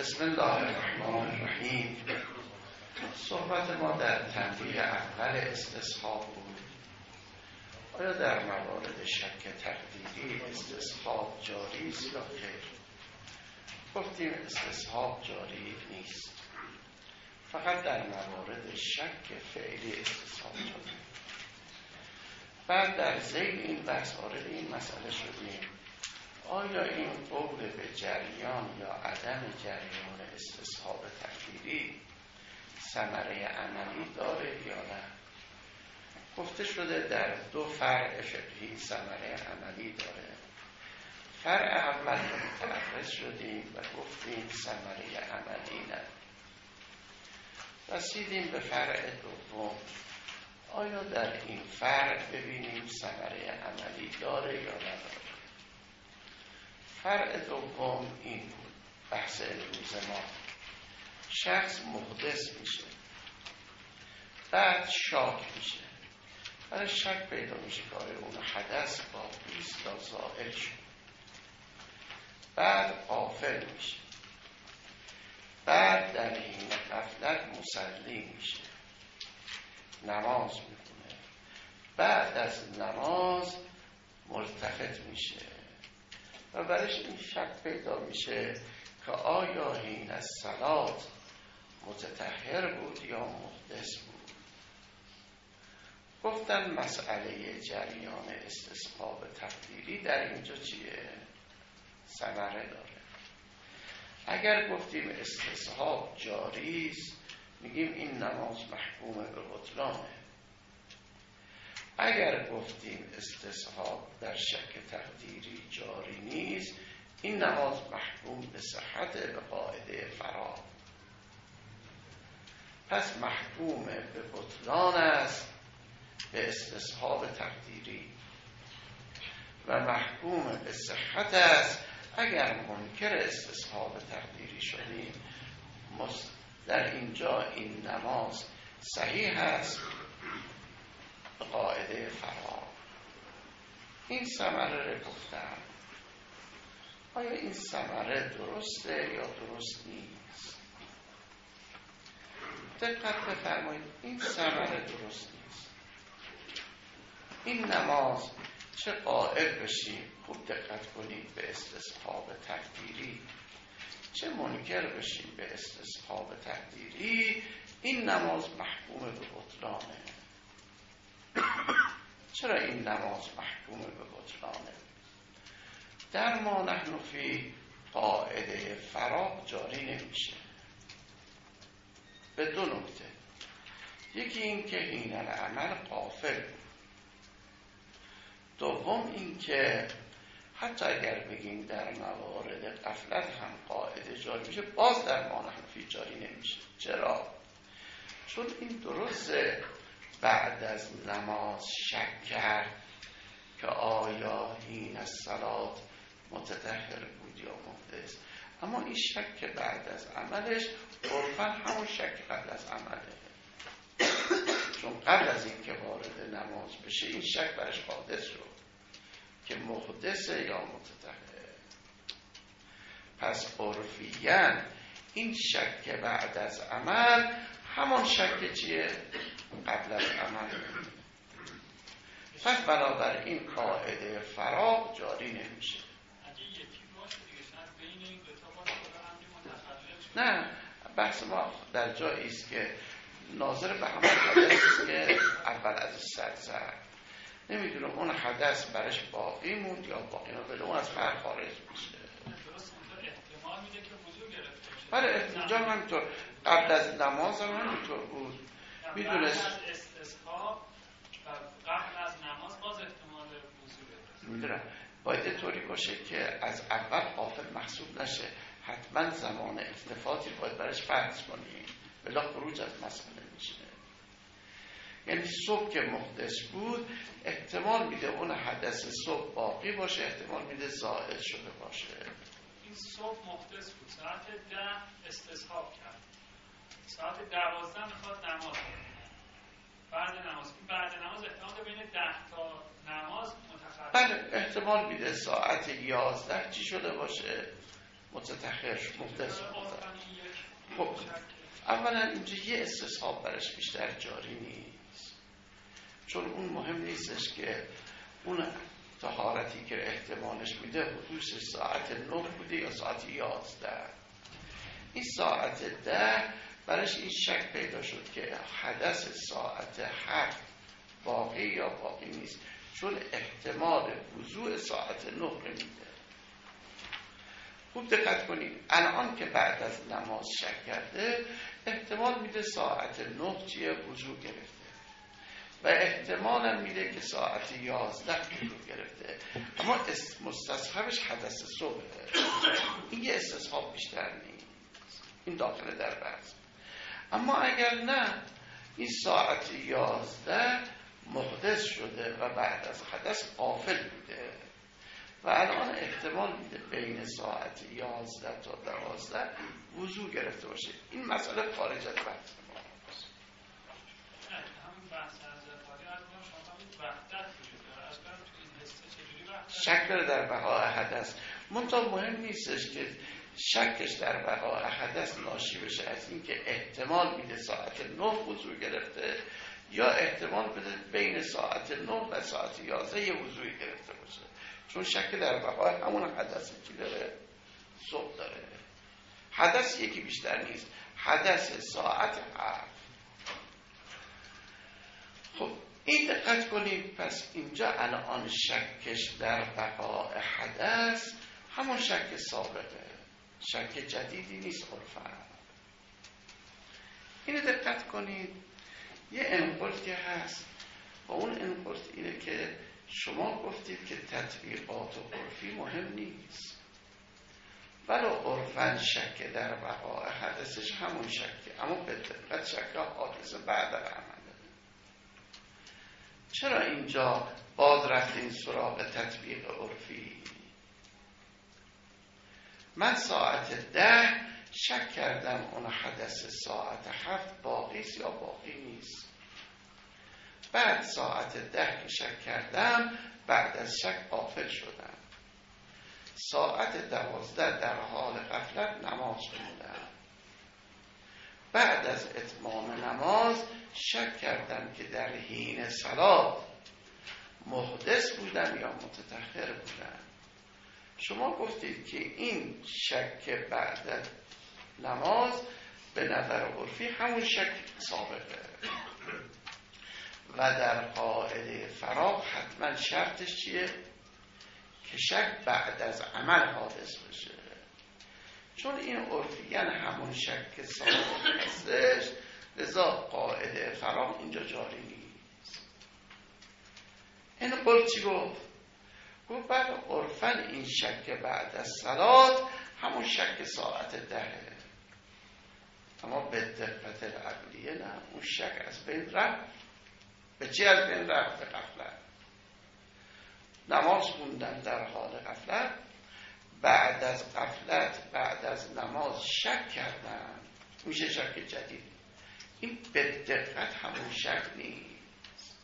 بسم الله الرحمن الرحیم. صحبت ما در تنبیه اول استصحاب بود. آیا در موارد شک تقدیری استصحاب جاری است یا خیر؟ گفتیم استصحاب جاری نیست، فقط در موارد شک فعلی استصحاب جاری. بعد در ذیل این بحث وارد این مسئله شدیم آیا این قول به جریان یا عدم جریان استصحاب تقدیری ثمره عملی داره یا نه؟ گفته شده در دو فرع فقهی ثمره عملی داره. فرع اول متعرض شدیم و گفتیم ثمره عملی نه. رسیدیم به فرع دوم، آیا در این فرع ببینیم ثمره عملی داره یا نداره. فرع دوم این بود بحث امروز ما. شخص محدث میشه، بعد شاک میشه، برای شک پیدا میشه که آیا اون حدث باقی است یا زائل شد. بعد غافل میشه، بعد در این غفلت مصلی میشه، نماز میکنه، بعد از نماز ملتفت میشه و برایش این شک پیدا میشه که آیا حین الصلاة متطهر بود یا محدث بود. گفتن مسئله جریان استصحاب تقدیری در اینجا چیه؟ ثمره داره. اگر گفتیم استصحاب جاری است میگیم این نماز محکوم به بطلانه. اگر گفتیم استصحاب در شک تقدیری جاری نیست این نماز محکوم به صحت به قاعده فرا. پس محکوم به بطلان است به استصحاب تقدیری و محکوم به صحت است اگر منکر استصحاب تقدیری شدیم. در اینجا این نماز صحیح است به قاعده فرا. این ثمره رو گفتم. آیا این ثمره درسته یا درست نیست؟ دقت بفرمایید، این ثمره درست نیست. این نماز چه قائل بشیم، خوب دقت کنید، به استصحاب تقدیری، چه منکر بشیم به استصحاب تقدیری، این نماز محکوم به بطلانه. چرا این نماز محکوم به بطلانه؟ در ما نحن فی قاعده فراغ جاری نمیشه به دو نکته. یکی این که حین العمل غافل، دوم این که حتی اگر بگیم در موارد غفلت هم قاعده جاری میشه باز در ما نحن فی جاری نمیشه. چرا؟ چون این درسته بعد از نماز شک کرد که آیا حین الصلاة متطهر بود یا محدث، اما این شک که بعد از عملش عرفاً همون شک قبل از عمله، چون قبل از این که وارد نماز بشه این شک برش حادث شد که محدثه یا متطهر. پس عرفیاً این شک بعد از عمل همون شک چیه؟ قبل از عمل. پس بنابراین قاعده فراغ جاری نمیشه. نه، بحث ما در جایی است که ناظر به همون حدث است که اول از سر زد. نمیدونم اون حدث برش باقی موند یا باقی نموند، اون از فرق خارج میشه. احتمال میده که وضو گرفته بشه. بله احتمال همینطور، قبل از نماز هم همینطور بود. میدونست بعد از استصحاب و قبل از نماز باز احتمال وضو گرفته. میدونم باید طوری باشه که از اول غافل محسوب نشه، حتما زمان التفاتی باید برش فرض کنیم بلا خروج از مسئله میشه. یعنی صبح که محدث بود احتمال میده اون حدث صبح باقی باشه، احتمال میده زائل شده باشه. این صبح محدث بود، ساعت 10 استصحاب کرد، ساعت 12 میخواد نماز کنه. بعد نماز احتمال بین 10 تا نماز متخرج. بله احتمال میده ساعت 11 چی شده باشه؟ متطهر محدث بود. خب اولا اینجا یه استصحاب برش بیشتر جاری نیست، چون اون مهم نیستش که اون طهارتی که احتمالش میده حدوث ساعت 9 بوده یا ساعت 11. این ساعت 10 برش این شک پیدا شد که حدث ساعت 7 باقی یا باقی نیست، چون احتمال وضوع ساعت 9 میده. خوب دقت کنید، الان که بعد از نماز شک کرده احتمال میده ساعت 9 چیه وضوع گرفته و احتمال هم میده که ساعت 11 وضوع گرفته، اما مستصحبش حدث صبحه. این یه استصحاب بیشتر نیست، این داخل در بحث. اما اگر نه، این ساعت 11 محدث شده و بعد از حدث غافل بوده و الان احتمال میده بین ساعت 11 تا 12 وضوع گرفته باشه. این مسئله خارج از بحث ما است. همین بحث از افادی از ما شما وحدت وجود داره. از برای تو این حسه چجوری وحدت؟ شک داره در بقای حدث. منطقه مهم نیستش که شکش در بقای حدث ناشی بشه از این که احتمال میده ساعت 9 وضوع گرفته یا احتمال بده بین ساعت 9 و ساعت 11 یه وضوعی گرفته باشه، چون شک در بقای همون حدثی که داره صبح داره. حدث یکی بیشتر نیست، حدث ساعت 7. خب این دقت کنید، پس اینجا الان شکش در بقای حدث همون شک سابقه، شک جدیدی نیست عرفاً. اینو دقت کنید، یه انقلتی هست و اون انقلت اینه که شما گفتید که تطبیقات و عرفی مهم نیست، ولی عرفاً شک در بقای حدثش همون شکه، اما به دقت شک حادثه بعد از عمله. چرا اینجا باز رفتین سراغ تطبیق عرفی؟ من ساعت 10 شک کردم اون حدث ساعت 7 باقی است یا باقی نیست. بعد ساعت 10 که شک کردم بعد از شک غافل شدم. ساعت 12 در حال غفلت نماز خوندم. بعد از اتمام نماز شک کردم که در حین صلات محدث بودم یا متطهر بودم. شما گفتید که این شک بعد از نماز به نظر عرفی همون شک سابقه و در قاعده فراغ حتما شرطش چیه؟ که شک بعد از عمل حادث بشه، چون این عرفیاً همون شک سابقه هستش، لذا قاعده فراغ اینجا جاری نیست. این قول چی گفت؟ گفت بعد عرفاً این شک بعد از صلات همون شک ساعت 10، اما به دقت العقلیه نه، اون شک از بین رفت. به چی از بین رفت؟ به غفلت. نماز خوندن در حال غفلت، بعد از غفلت بعد از نماز شک کردن، میشه شک جدید. این به دقت همون شک نیست.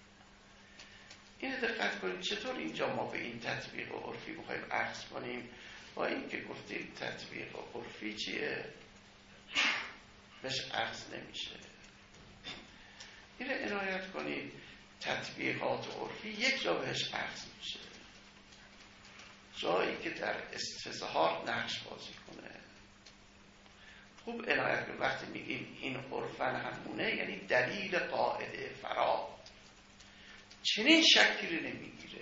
اینو دقت کنید چطور اینجا ما به این تطبیق عرفی میخوایم عکس کنیم، با این که گفتیم تطبیق عرفی چیه؟ بهش عکس نمیشه. اینو عنایت کنید، تطبیقات عرفی یک جا بهش عکس میشه، جایی که در استظهار نقش بازی کنه. خوب عنایت کنید، وقتی میگیم این عرفاً همونه یعنی دلیل قاعده فراغ چنین شکلی نمیگیره،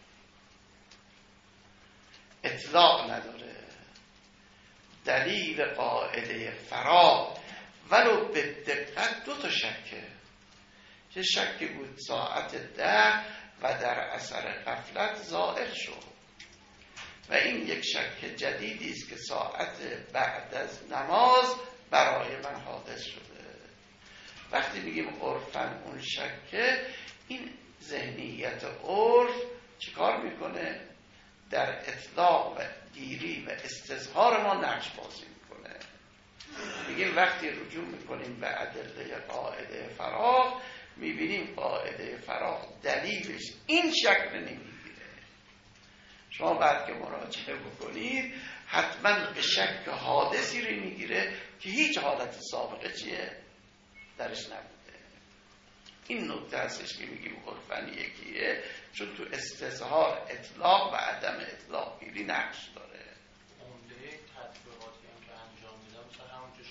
اطلاق نداره. دلیل قاعده فراغ ولو به دقت 2 تا شکه، چه شکی بود ساعت 10 و در اثر غفلت ظاهر شد و این یک شک جدیدی است که ساعت بعد از نماز برای من حادث شده. وقتی میگیم عرفاً اون شکه، این ذهنیت عرف چیکار میکنه؟ در اطلاق و گیری و استظهار ما نقش بازی میکنه. میگیم وقتی رجوع میکنیم به ادله قاعده فراغ، میبینیم قاعده فراغ دلیلش این شکل نمیگیره. شما بعد که مراجعه بکنید حتما به شک حادثی رو میگیره که هیچ حالت سابقه چیه درش نبوده. این نکته هستش که میگیم عرفن یکیه، چون تو استظهار اطلاق و عدم اطلاق گیری نقش داره. عمده تطبیقاتی هم که انجام میدم مثلا همونجا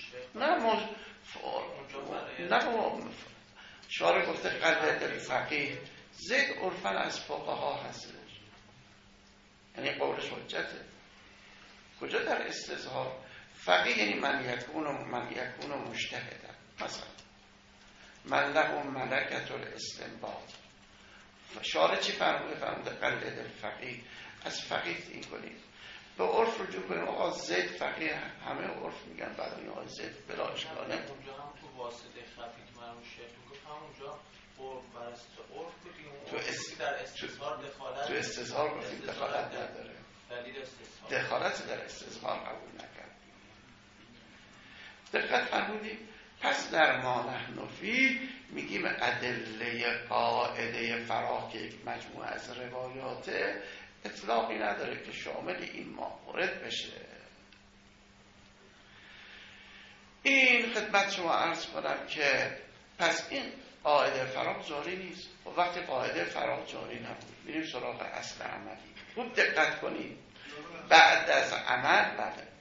نه شارع گفته قلب الفقیه زید عرفن از فقها هستش، یعنی قولش حجته. کجا در استظهار؟ فقیه یعنی من یکون مجتهدا، مثلا من له ملکة الاستنباط. شارع چی فرموده قلد الفقیه، از فقیه این کنید. به عرف رجوع کنیم آقا زید فقیه، همه عرف میگن برای آقا زید بلا اشکاله. اونجا هم تو واسطه خفی که مرمون شیخ گفت همونجا عرف برست عرف بودیم در استظهار دخالت، تو استظهار گفتیم دخالت نداره، دلیل استظهار دخالت در استظهار قبول نکرد. دقت فرمودیم. پس در ما نحن فی میگیم ادله قاعده فرا که یک مجموعه از روایات اطلاقی نداره که شامل این موارد بشه. این خدمت شما عرض کنم که پس این قاعده فرا جاری نیست. و وقتی قاعده فرا جاری نبود میریم سراغ اصل عملی. خوب دقت کنید. بعد از عمل بله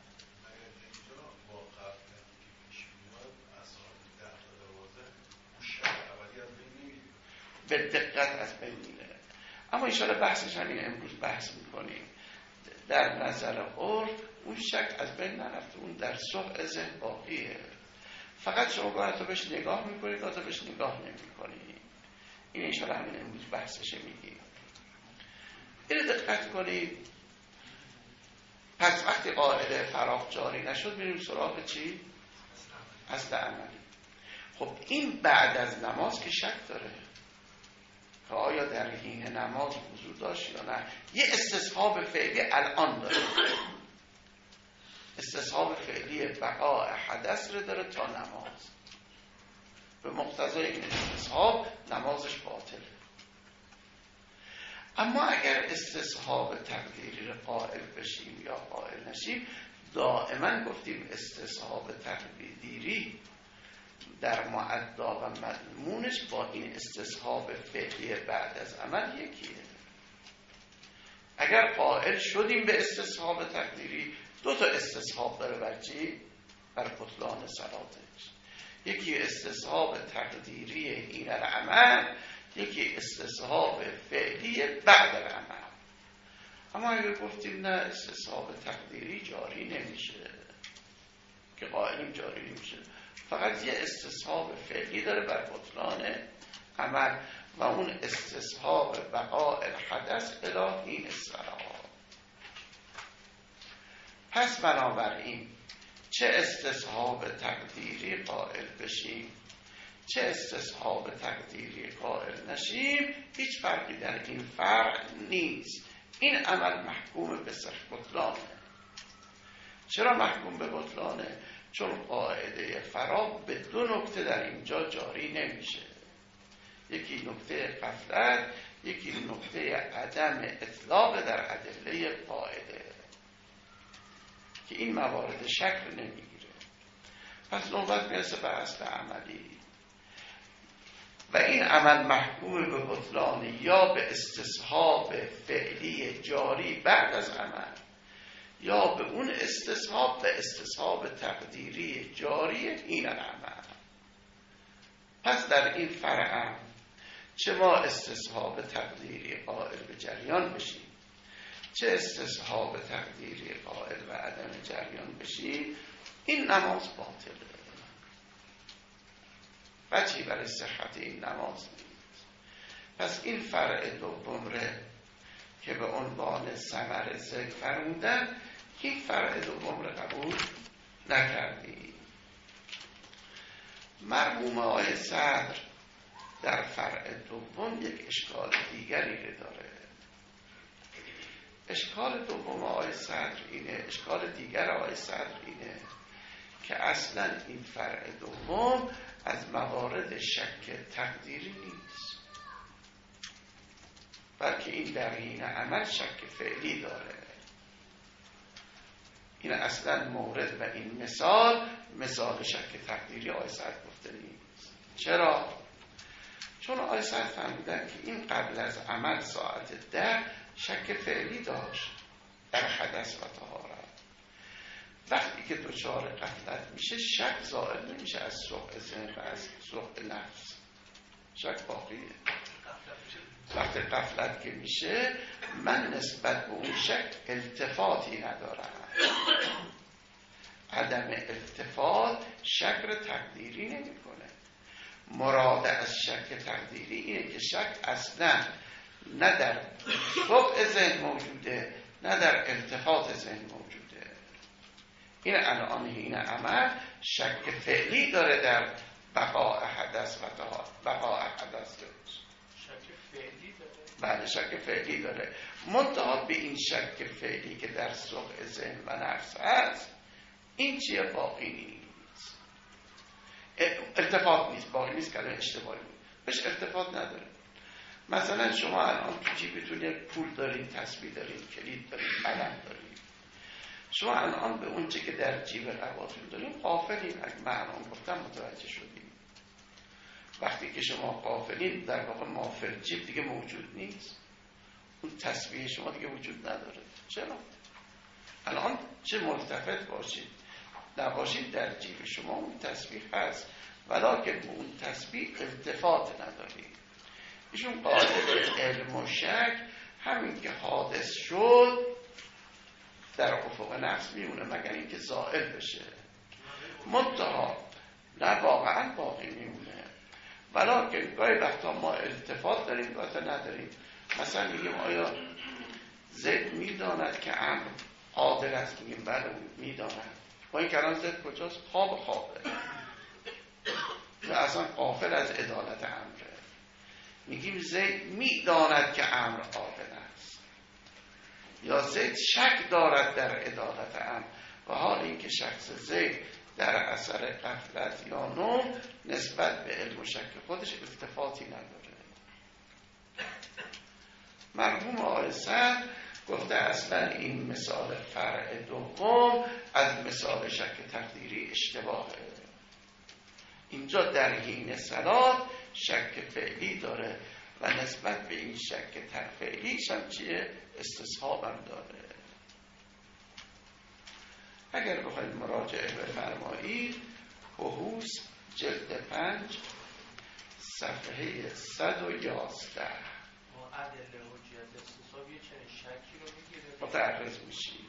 به دقت از بین میره. اما انشاءالله بحثش همین امروز بحث میکنیم. در نظر عرف اون شک از بین نرفته، اون در سوق ذهن باقیه. فقط شما گاهی تو بهش نگاه میکنید، گاهی تو بهش نگاه نمیکنید. این انشاءالله همین امروز بحثش میگیم. اینو دقت کنید. پس وقتی قاعده فراغ جاری نشد میریم سراغ چی؟ اصل عملی. خب این بعد از نماز که شک داره که آیا در حین نماز وضو داشت یا نه. یه استصحاب فعلی الان داره، استصحاب فعلی بقاء حدث رو داره تا نماز. به مقتضای این استصحاب نمازش باطله. اما اگر استصحاب تقدیری رو قائل بشیم یا قائل نشیم، دائما گفتیم استصحاب تقدیری در معدا و مضمونش با این استصحاب فعلی بعد از عمل یکیه. اگر قائل شدیم به استصحاب تقدیری، دو تا استصحاب داره بر چی؟ بر بطلان صلاتش. یکی استصحاب تقدیری این العمل، یکی استصحاب فعلی بعد العمل. اما اگر گفتیم نه استصحاب تقدیری جاری نمیشه، که قائلیم جاری نمیشه، فقط یه استصحاب فعلی داره بر بطلان عمل و اون استصحاب بقاء الحدث الی حین الصلاة. پس بنابراین چه استصحاب تقدیری قائل بشیم چه استصحاب تقدیری قائل نشیم، هیچ فرقی در این فرق نیست. این عمل محکوم به بطلانه. چرا محکوم به بطلانه؟ چون قاعده فرا به دو نکته در اینجا جاری نمیشه. یکی نکته غفلت، یکی نکته عدم اطلاق در ادله قاعده که این موارد شکل نمیگیره. پس نوبت میرسه به اصل عملی و این عمل محکوم به بطلان یا به استصحاب فعلی جاری بعد از عمل یا به اون استصحاب به استصحاب تقدیری جاری این العمل. پس در این فرع چه ما استصحاب تقدیری قائل به جریان بشیم چه استصحاب تقدیری قائل به عدم جریان بشیم، این نماز باطله. وجهی برای صحت این نماز نیست. پس این فرع دوم ره که به عنوان ثمر ذکر فرمودن، این فرع دوم رو قبول نکردیم. مرحوم آقای صدر در فرع دوم یک اشکال دیگری رو داره. اشکال دوم آقای صدر اینه، اشکال دیگر آقای صدر اینه که اصلا این فرع دوم از موارد شک تقدیری نیست، بلکه این در حین عمل شک فعلی داره. این اصلا مورد و این مثال مثال شک تقدیری آقای سعد گفته نیست. چرا؟ چون آقای سعد فهمیدن که این قبل از عمل ساعت 10 شک فعلی داشت در حدث و طهارت. وقتی که دچار غفلت میشه شک زائل نمیشه از سوء ذهن و از سوء نفس، شک باقیه. وقتی غفلت که میشه من نسبت به اون شک التفاتی ندارم. عدم التفات شک رو تقدیری نمیکنه. مراد از شک تقدیری اینه که شک اصلا نه در سوء ذهن موجوده نه در التفات ذهن موجوده. این الان این عمل شک فعلی داره در بقاء حدث و طهارت. بقاء حدث شک فعلی داره. بله شک فعلی داره. منتها به این شک فعلی که در سوء ذهن و نفس هست این چیه؟ باقی نیست، التفات نیست، باقی نیست، کلمه اشتباهی بود، بهش التفات نداره. مثلا شما الان تو جیبتون یک پول دارین، تسبیح دارین، کلید دارین، قلم دارین. شما الان به اون چه که در جیب قباتون دارین غافلین. اگه معنی گفتم متوجه شدین. وقتی که شما غافلین در واقع ما فی الجیب دیگه موجود نیست، اون تسبیح شما دیگه وجود نداره. چرا؟ الان چه ملتفت باشید نباشید در جیب شما اون تسبیح هست، ولکن اون تسبیح التفات ندارید. ایشون قاعده علم و شک همین که حادث شد در افق نفس میمونه مگر اینکه زائل بشه. منتها نه واقعا باقی میمونه، ولکن گاهی وقتا ما التفات داریم گاهی نداریم. مثلا میگیم آیا زید میداند که امر قادر است؟ میگیم بله میداند. با این کلام زید کجاست؟ خوابه و اصلا غافل از عدالت امره. میگیم زید میداند که امر قادر است، یا زید شک دارد در عدالت امر، و حال اینکه شخص زید در اثر غفلت یا نوم نسبت به علم و شک خودش التفاتی نداره. مرحوم آقای سعد گفته اصلا این مثال فرع دوم از مثال شک تقدیری اشتباهه. اینجا در حین صلات شک فعلی داره و نسبت به این شک فعلیش هم چیه؟ استصحاب هم داره. اگر بخواید مراجعه بفرمایید کهوس جلد 5 صفحه 111 عدل حجیت استصحاب یه چنین شکی رو میگیره متعرض میشید.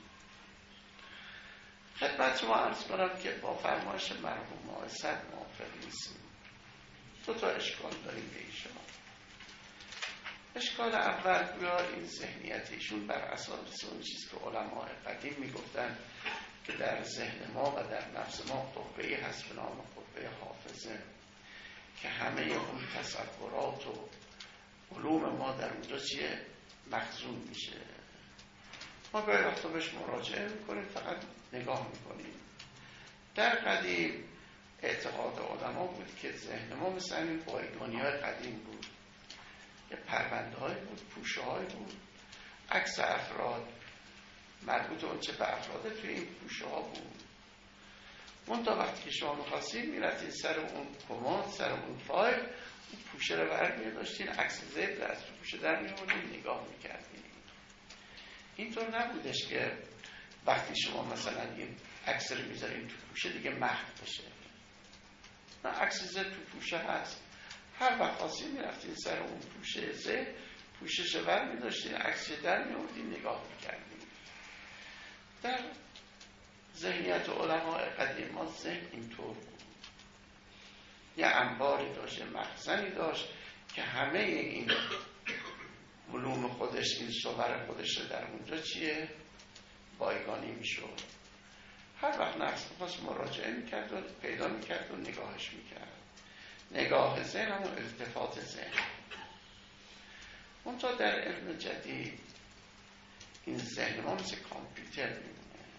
خدمت شما عرض کنم که با فرمایش مرحوم آقای سعد موافق نیستیم. دو تا اشکال داریم به ایشان. اشکال اول گویا این ذهنیتشون بر اساس اون چیز که علماء قدیم میگفتن که در ذهن ما و در نفس ما قوه‌ای هست به نام قوه حافظه که همه اون تصورات و علوم ما در اونجا چیه؟ مخزون میشه. ما گاهی وقتا بهش مراجعه میکنیم، فقط نگاه میکنیم. در قدیم اعتقاد علما بود که ذهن ما مثل این بایگانی‌های قدیم بود، یه پرونده‌های بود، پوشه‌های بود. عکس افراد مربوط اون چه به افراد توی این پوشه‌ها بود. منتها وقتی که شما می‌خواستین میرفتین سر اون کمد، سر اون فایل، اون پوشه رو برمی‌داشتین، عکس زد از تو پوشه در می‌آوردین، نگاه می‌کردین. اینطور نبودش که وقتی شما مثلا این عکس رو می‌ذارین تو پوشه دیگه محو بشه. نه، عکس زد تو پوشه هست. هر وقت خواستین می‌رفتین سر اون پوشه زد، پوشش رو برمی‌داشتین، عکس در می‌آوردین، نگاه می‌کردین. در ذهنیت علماء قدیم ما ذهن اینطور بود، یه انباری داشت، یه مخزنی داشت که همه این علوم خودش، این صور خودش رو در اونجا چیه؟ بایگانی میشد. هر وقت نفس خواست مراجعه میکرد و پیدا میکرد و نگاهش میکرد. نگاه ذهن هم التفات ذهن. منتها در علم جدید این ذهن ما مثل کامپیوتر میمونه.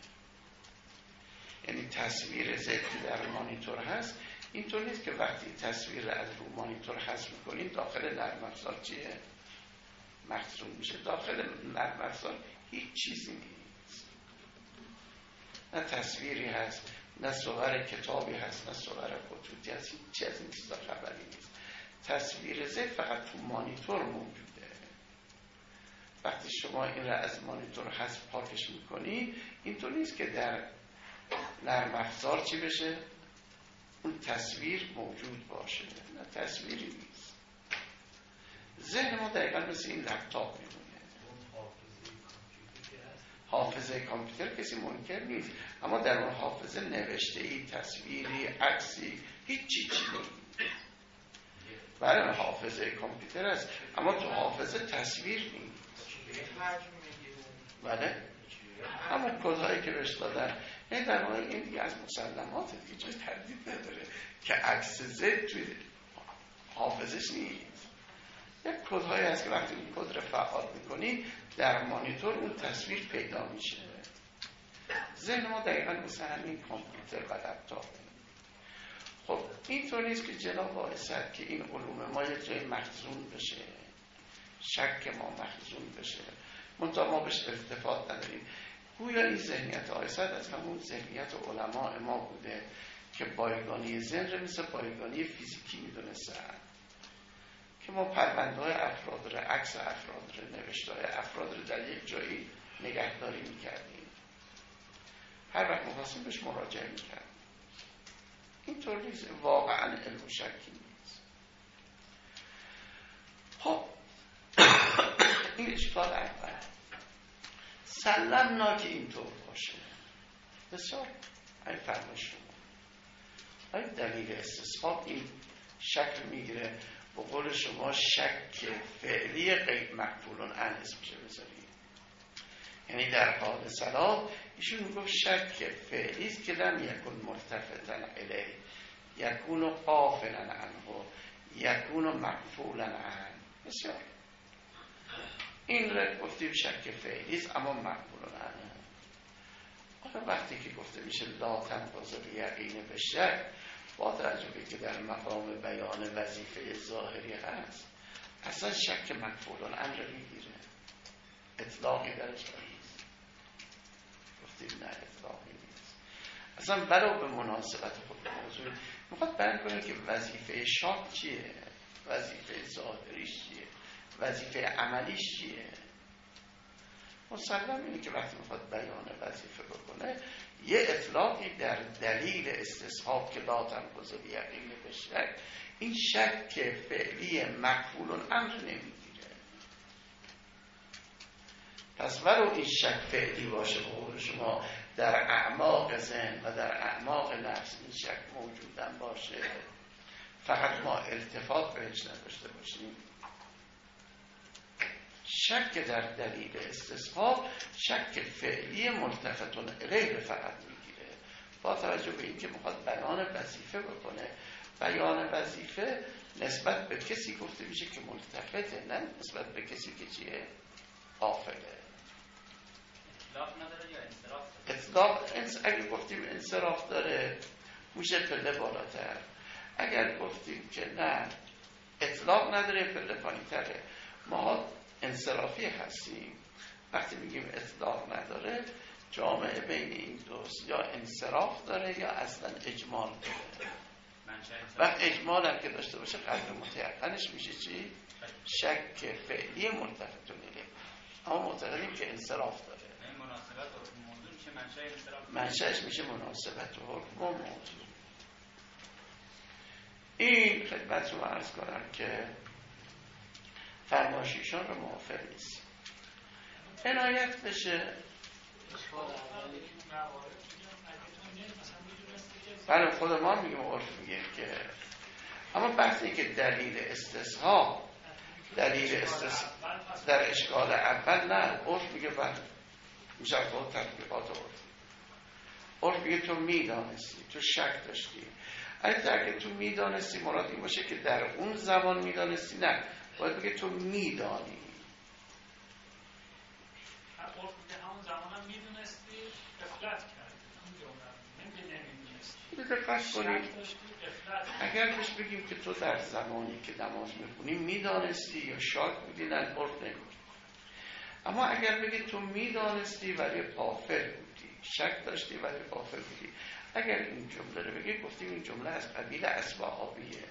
یعنی تصویر ذهنی در مانیتور هست، اینطور نیست که وقتی تصویر از رو مانیتور حذف میکنین داخل نرم افزار چیه؟ مخزون میشه. داخل نرم افزار هیچ چیزی نیست، نه تصویری هست نه صور کتابی هست نه صور خطوطی هست، هیچی از این چیزا خبری نیست. تصویر ذهن فقط تو مانیتور موجوده. وقتی شما این را از مانیتور حذف پاکش میکنی، اینطور نیست که در نرم افزار چی بشه؟ اون تصویر موجود باشه. نه، تصویری نیست. ذهن ما دقیقا مثل این لپتاپ میمونه. حافظه کامپیوتر کسی منکر نیست، اما در اون حافظه نوشته‌ای، تصویری، عکسی، هیچ چیزی نیست. برای حافظه کامپیوتر است، اما تو حافظه تصویر نیست. بله؟ اما کدهایی که بهش دادن، یعنی در واقع این دیگه از مسلماته، دیگه جای تردید نداره که عکس ذهن توی حافظش نیست. یک کدهایی هست که وقتی این کد رو فعال میکنی در مانیتور اون تصویر پیدا میشه. ذهن ما دقیقا مثل همین کامپیوتر و لپتاپ. خب اینطور نیست که جناب وایسد که این علوم ما یک جای مخزون بشه، شک ما مخزون بشه، منتها ما بهش التفات نداریم. گویا این ذهنیت وایسد از همون ذهنیت علماء ما بوده که بایگانی ذهن رو مثل بایگانی فیزیکی میدونستن، که ما پرونده‌های افراد رو، عکس افراد رو، نوشته‌های افراد رو در یک جایی نگهداری میکردیم. هر وقت مخواستیم بهش مراجعه میکردیم. اینطور نیست، واقعا علم و شکی نیست. خب این اشکال اول. سلمنا که اینطور باشه. بسیار این فرمایش شما. این دلیل استصحاب این شکل میگیره. با قول شما شک فعلی غیر مقبولون عن اسمشه بذاریم. یعنی در حال صلاح ایشون میگفت شک فعلی است که لم یکن ملتفتا الیه، یکون غافلا عنه، یکون مغفولا عنه. بسیار این را گفتیم شک فعلی است اما مقبولون عنه. حالا وقتی که گفته میشه لا تنقض الیقین بالشک، با توجه که در مقام بیان وظیفه ظاهری هست، اصلا شک مقبولان امر میگیره، اطلاقی درش نیست. گفتیم نه، اطلاقی نیست اصلا. برای به مناسبت خود موضوع میخواد بیان کنه که وظیفه شاک چیه، وظیفه ظاهریش چیه، وظیفه عملیش چیه. مسلم اینه که وقتی میخواد بیان وظیفه بکنه یه اطلاقی در دلیل استصحاب که لا تنقض الیقین بالشک، این شک فعلی مقبول امر نمیگیره. پس ولو این شک فعلی باشه به قول شما در اعماق ذهن و در اعماق نفس این شک موجودن باشه، فقط ما التفات بهش نداشته باشیم، شک در دلیل استصحاب شک فعلی ملتفتون الیه فقط میگیره. با توجه به اینکه میخواد بیان وظیفه بکنه، بیان وظیفه نسبت به کسی گفته میشه که ملتفته، نه نسبت به کسی که چیه؟ غافله. اطلاق نداره یا انصراف؟ اطلاق اگر گفتیم انصراف داره میشه پله بالاتر، اگر گفتیم که نه اطلاق نداره پله پایین‌تره. ما انصرافی هستیم. وقتی میگیم اطلاق نداره، جامعه بین این دوست یا انصراف داره یا اصلا اجمال داره. و اجمال هم که داشته باشه قدر متیقنش میشه چی؟ شک فعلی ملتفتون الیه. اما معتقدیم که انصراف داره. این مناسبت و موضوع میشه منشأ انصراف. منشأش میشه مناسبت و حکم و موضوع. این خدمت رو عرض کنم که فرمایشیشان رو موافق نیست. عنایت بشه. بله خود ما میگیم عرف میگه که، اما بحث این که دلیل استصحاب در اشکال اول نه، عرف میگه بله میشه خود تطبیقات عرف میگه تو میدانستی، تو شک داشتی. اگه تو میدانستی مراد این باشه که در اون زمان میدانستی، نه باید بگه تو میدانی. همون زمان هم میدونستی غفلت کردی، نمیدونستی. دقت کنید اگر بهش بگیم که تو در زمانی که نماز میخونی میدانستی یا شاک بودی، نه عرف نمیگه. اما اگر بگی تو میدانستی ولی غافل بودی، شک داشتی ولی غافل بودی، اگر این جمله رو بگید گفتیم این جمله از قبیل اسبابیه.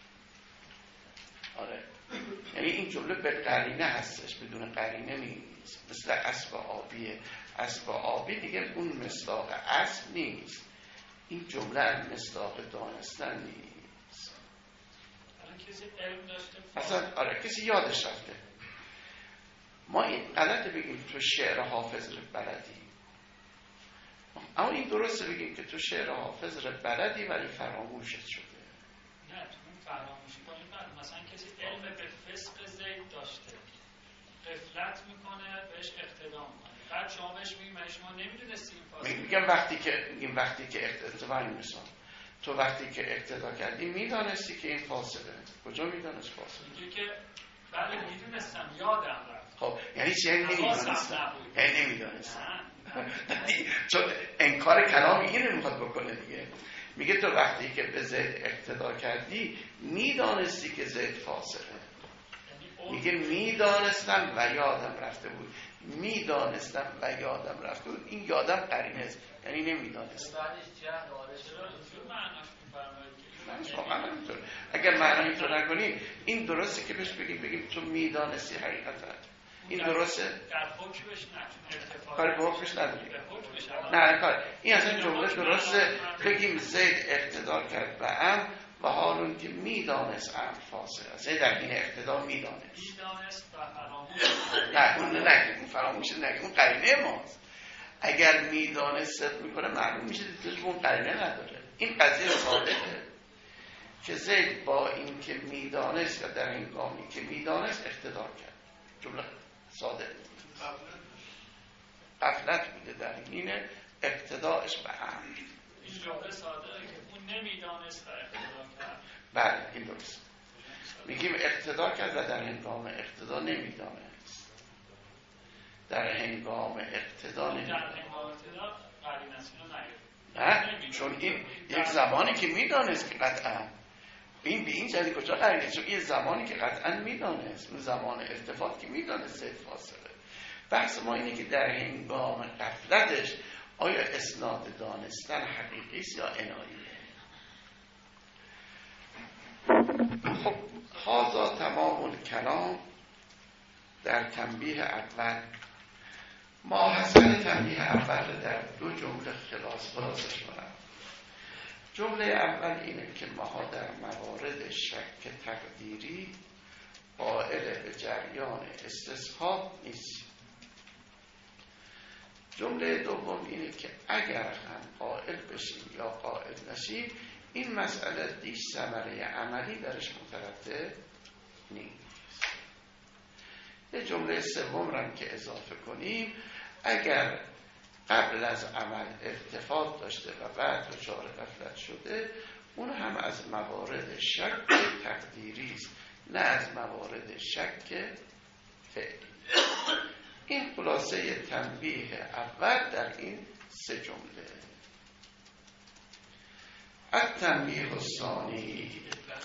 آره، یعنی این جمله به قرینه هستش، بدون قرینه نیست. مثل اسب آبیه. اسب آبی دیگه اون مصداق اسب نیست. این جمله مصداق دانستن نیست. کسی علم داشته اصلا آره کسی یادش رفته. ما این غلطه بگیم تو شعر حافظ رو بلدی، اما این درسته بگیم که تو شعر حافظ رو بلدی ولی فراموشت شده. نه، تو اون فراموشی با این فرق. مثلا کسی علم به فسق زید داشته، غفلت میکنه، بهش اقتدا میکنه، بعد شما بهش میگیم شما نمیدونستی این فاصله. میگم وقتی که اقتدا میرسن، تو وقتی که اقتدا کردی میدانستی که این فاصله. کجا میدانست فاصله؟ میگه که بله میدونستم، یادم رفت. خب یعنی چی؟ یعنی نمیدانستم. چون انکار کلام اینو میخواد بکنه دیگه. میگه تو وقتی که به زید اقتدا کردی میدانستی که زید فاصله. میگه میدانستم و یادم رفته بود. میدانستم و یادم رفته بود. این یادم قرینه است، یعنی نمیدانستم. اگر معنی اینطور نکنیم این درسته که بهش بگیم تو میدانستی حقیقتا. این درسته؟ در حکمش نه، کاری به حکمش نداری. نه کار. این اصلا جمله درسته بگیم زید اقتدا کرد و ام و حالون که میدانست ام فاصله. زید در این اقتدا میدانست و فراموش. نه اون نگیم، اون فراموش نگیم، اون قرینه ماست. اگر میدانست میکنه معلوم میشه دیگه اون قرینه نداره. این قضیه صادقه که زید با این که میدانست یا در هنگامی که میدانست اقتدا کرد. جمله صادق غفلت بوده در این اقتداش به امر. این جمله صادقه که اون نمیدانست و اقتدا کرد. بله این درست. میگیم اقتدا کرد و در هنگام اقتدا نمیدانست. در هنگام اقتدا در هنگام اقتدا قرینه است، اینو نه، چون این یک زمانی که میدانست که قطعا این به این جدی کجا قرینه، چون این زمانی که قطعا میدانست، اون زمان ارتفاع که میدانست زید فاصله. بحث ما اینه که در هنگام غفلتش آیا اسناد دانستن حقیقی است یا عناییه. خب هذا تمام الکلام در تنبیه اول. ما حسن تنبیه اول در دو جمله خلاصش کنم. جمله اول اینه که ما در موارد شک تقدیری قائل به جریان استصحاب نیستیم. جمله دوم اینه که اگر هم قائل بشیم یا قائل نشیم این مسئله هیچ ثمره عملی درش مترتب نیست. یه جمله سوم رو که اضافه کنیم، اگر قبل از عمل التفات داشته و بعد دچار غفلت شده اون هم از موارد شک تقدیری است، نه از موارد شک فعلی. این خلاصه تنبیه اول در این سه جمله. التنبیه الثانی.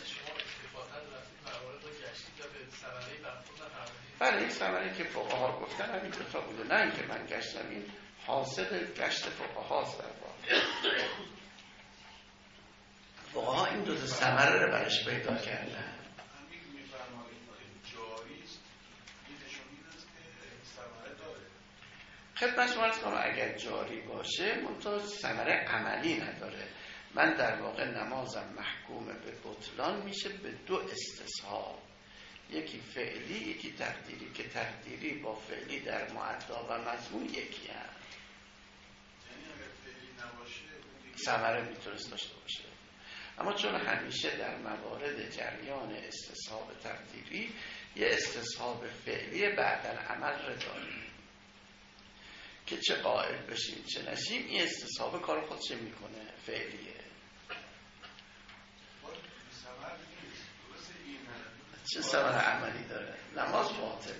بله این ثمره که فقها گفتن همین دوتا بوده، نه اینکه من گشتم، این حاصل گشت فقهاست. در واقع فقها این دو ثمره رو برش پیدا کردن. خدمت شما عرض کنم اگر جاری باشه منتها ثمره عملی نداره. من در واقع نمازم محکوم به بطلان میشه به دو استصحاب، یکی فعلی یکی تقدیری، که تقدیری با فعلی در معدا و مضمون یکی هم. ثمره میتونست داشته باشه، اما چون همیشه در موارد جریان استصحاب تقدیری یه استصحاب فعلی بعدن عمل رو داریم که چه قائل بشیم چه نشیم این استصحاب کار خودش میکنه، فعلیه. چه ثمره عملی داره؟ نماز باطله.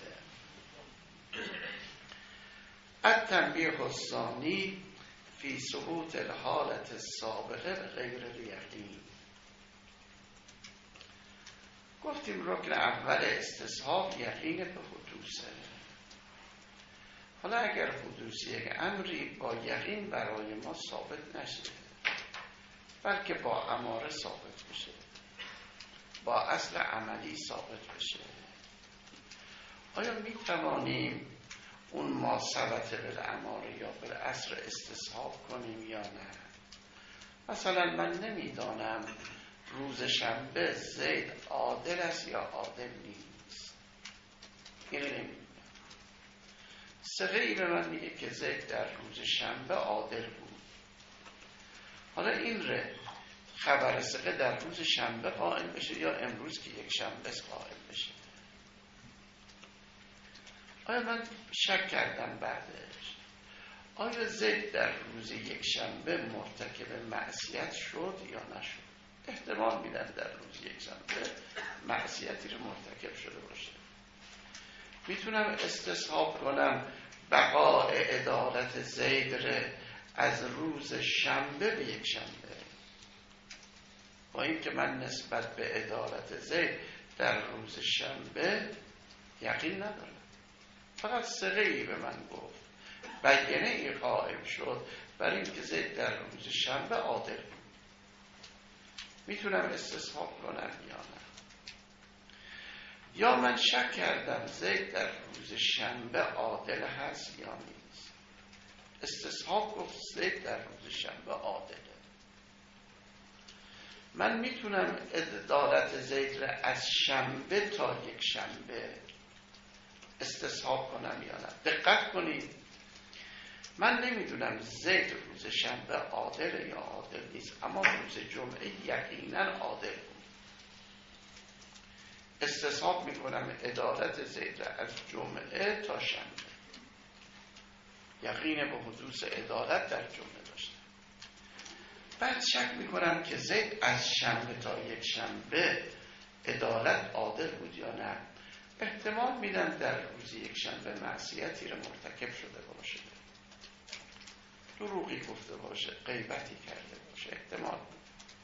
التنبیه الثانی فی ثبوت الحالت السابقه غیر الیقین. گفتیم رکن اول استصحاب یقین به حدوثه. حالا اگر حدوث یک امری با یقین برای ما ثابت نشه بلکه با اماره ثابت بشه، با اصل عملی ثابت بشه. آیا می توانیم اون ما ثبت بالاماره یا بالاصل استصحاب کنیم یا نه؟ مثلا من نمیدانم روز شنبه زید عادل است یا عادل نیست، اینو نمیدونم. ثقه‌ای به من میگه که زید در روز شنبه عادل بود. حالا این خبر ثقه در روز شنبه قائل بشه یا امروز که یک شنبه قائل بشه؟ آیا من شک کردم بعدش آیا زید در روز یک شنبه مرتکب معصیت شد یا نشد؟ احتمال میدم در روز یک شنبه معصیتی رو مرتکب شده باشه. میتونم استصحاب کنم بقاء عدالت زید از روز شنبه به یک شنبه، با این که من نسبت به عدالت زید در روز شنبه یقین ندارم. فقط ثقه‌ای به من گفت، بیانه ای قائم شد برای اینکه زید در روز شنبه عادل بود. میتونم استصحاب کنم یا نه؟ یا من شک کردم زید در روز شنبه عادل هست یا نیست. استصحاب گفت زید در روز شنبه عادله. من میتونم عدالت زید را از شنبه تا یک شنبه استصحاب کنم یا نه؟ دقت کنید، من نمیدونم زید روز شنبه عادل یا عادل نیست، اما روز جمعه یقینا عادل بود. استصحاب میکنم عدالت زید را از جمعه تا شنبه، یقین به حدوث عدالت در جمعه داشته. بعد شک میکنم که زید از شنبه تا یک شنبه عدالت عادل بود یا نه. احتمال میدم در روز یک شنبه معصیتی را مرتکب شده باشه، دروغی گفته باشه، غیبتی کرده باشه، احتمال بود.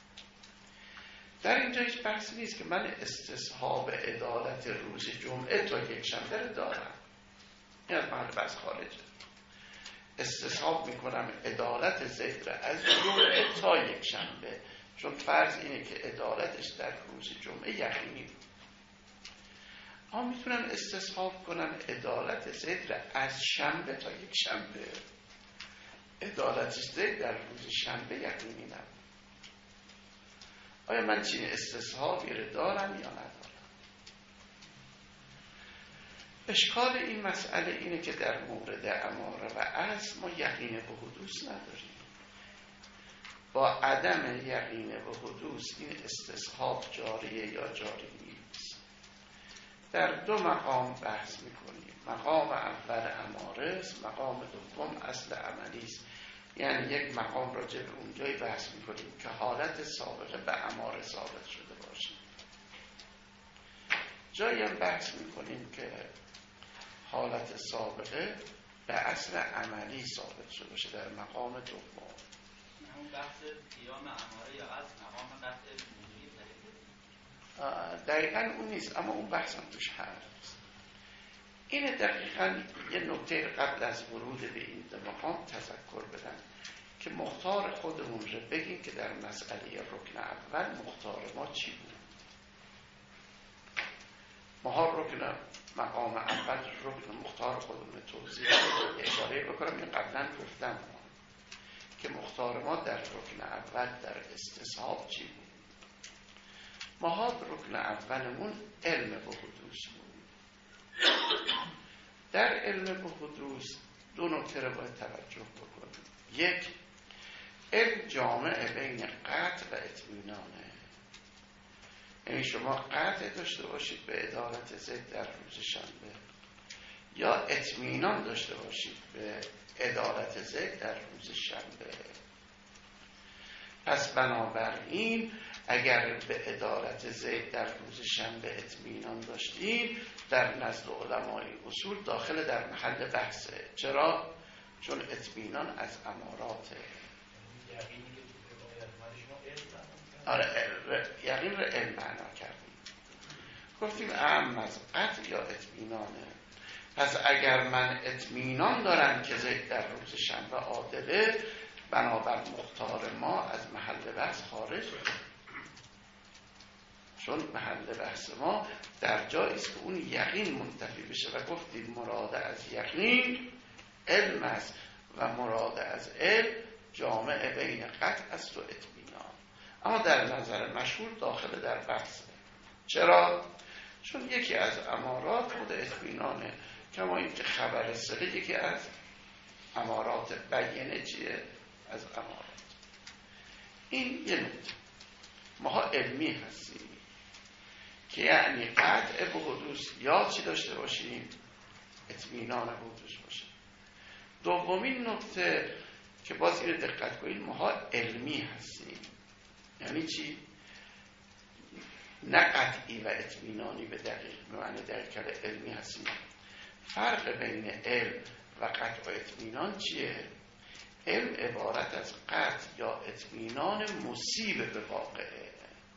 در اینجا هیچ بحثی نیست که من استصحاب عدالت روز جمعه تا یک شنبه رو دارم، این از محل بحث خارجه. استصحاب میکنم عدالت زید را از جمعه تا یک شنبه، چون فرض اینه که عدالتش در روز جمعه یقینی بود. اما میتونم استصحاب کنم عدالت زید را از شنبه تا یک شنبه، عدالتش زید در روز شنبه یقینی نبود. آیا من چنین استصحابی را دارم یا ندارم؟ اشکال این مسئله اینه که در مورد اماره و اصل ما یقین به حدوث نداریم. با عدم یقین به حدوث این استصحاب جاریه یا جاری نیست. در دو مقام بحث میکنیم. مقام اول اماره است، مقام دوم اصل عملی است. یعنی یک مقام راجع به اونجایی بحث میکنیم که حالت سابقه به اماره ثابت شده باشه. جایی هم بحث میکنیم که حالت سابقه به اصل عملی ثابت شده باشه در مقام دوم. همون بحث قیام اماره یا از مقام بحث موضوعی دقیقا اون نیست، اما اون بحث هم توش هست. این دقیقا یه نکته قبل از ورود به این مقام تذکر بدم که مختار خودمون رو بگیم که در مسئله رکن اول مختار ما چی بود. ما رکن مقام اول رکن مختار خودمون توضیح اشاره بکنم. این قبلا گفتم که مختار ما در رکن اول در استصحاب چی بود. ما رکن اولمون علم به حدوث بود. در علم به حدوث دو نکته رو باید توجه بکنیم. یک، علم جامع بین قطع و اطمینانه. یعنی شما قطع داشته باشید به عدالت زید در روز شنبه یا اطمینان داشته باشید به عدالت زید در روز شنبه. پس بنابراین اگر به عدالت زید در روز شنبه اطمینان داشتیم در نزد علمای اصول داخل در محل بحثه. چرا؟ چون اطمینان از اماراته. آره، یقین رو علم معنا کردیم. گفتیم اهم از قطع یا اطمینانه. پس اگر من اطمینان دارم که زید در روز شنبه عادله، بنابر مختار ما از محل بحث خارج شد، چون محل بحث ما در جایی است که اون یقین منتفی بشه و گفتیم مراد از یقین علم است و مراد از علم جامع بین قطع است و اطمینان. اما در نظر مشهور داخل در بحثه. چرا؟ چون یکی از امارات خود اطمینانه، کما اینکه خبر ثقه یکی از امارات بیانه چیه؟ از امارات. این یه نکته. ماها علمی هستیم که یعنی قطع به حدوث یا چی داشته باشیم؟ اطمینان حدوث باشه. دومین نکته که باز اینو دقت کنید، ماها علمی هستیم. یعنی چی؟ نه قطعی و اطمینانی به دقیق، به معنی دقیق علمی هستیم. فرق بین علم و قطع و اطمینان چیه؟ علم عبارت از قطع یا اطمینان مصیب به واقعه،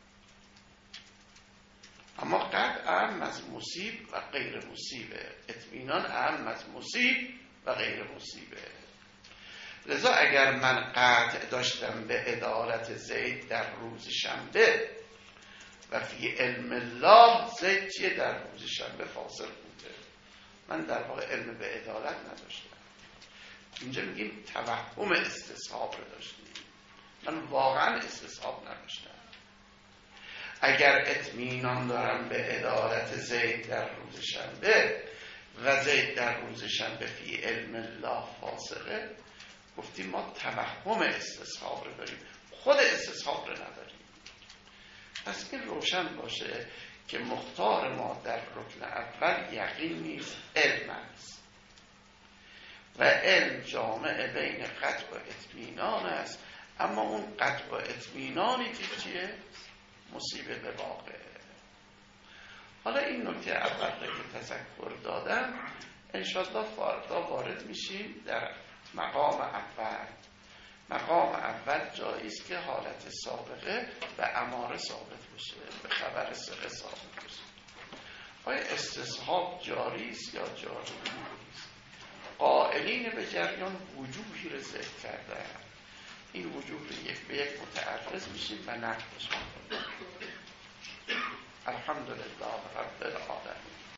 اما قطع اهم از مصیب و غیر مصیبه، اطمینان اهم از مصیب و غیر مصیبه. لذا اگر من قطع داشتم به عدالت زید در روز شنبه و فی علم الله زید چیه در روز شنبه فاصل بوده، من در واقع علم به عدالت نداشتم. اینجا میگیم توهم استصحاب رو داشتیم، من واقعا استصحاب نداشتم. اگر اطمینان دارم به عدالت زید در روز شنبه و زید در روز شنبه فی علم الله فاسقه، گفتیم ما توهم استصحاب رو داریم، خود استصحاب رو نداریم. پس این روشن باشه که مختار ما در رکن اول یقین نیست، علم است و علم جامع بین قطع و اطمینان است، اما اون قطع و اطمینانی که چیه؟ مصیبه به واقعه. حالا این نکته اول که تذکر دادم، انشاءالله فردا وارد میشیم در مقام اول. مقام اول جاییست که حالت سابقه به اماره ثابت بشه، به خبر ثقه ثابت بشه. آیا استصحاب جاری است یا جاری نیست؟ قائلین به جریان وجوهی رو ذکر کردن، این وجوه رو یک به یک متعرض میشیم و نقدش میکنیم. الحمدلله رب العالمین.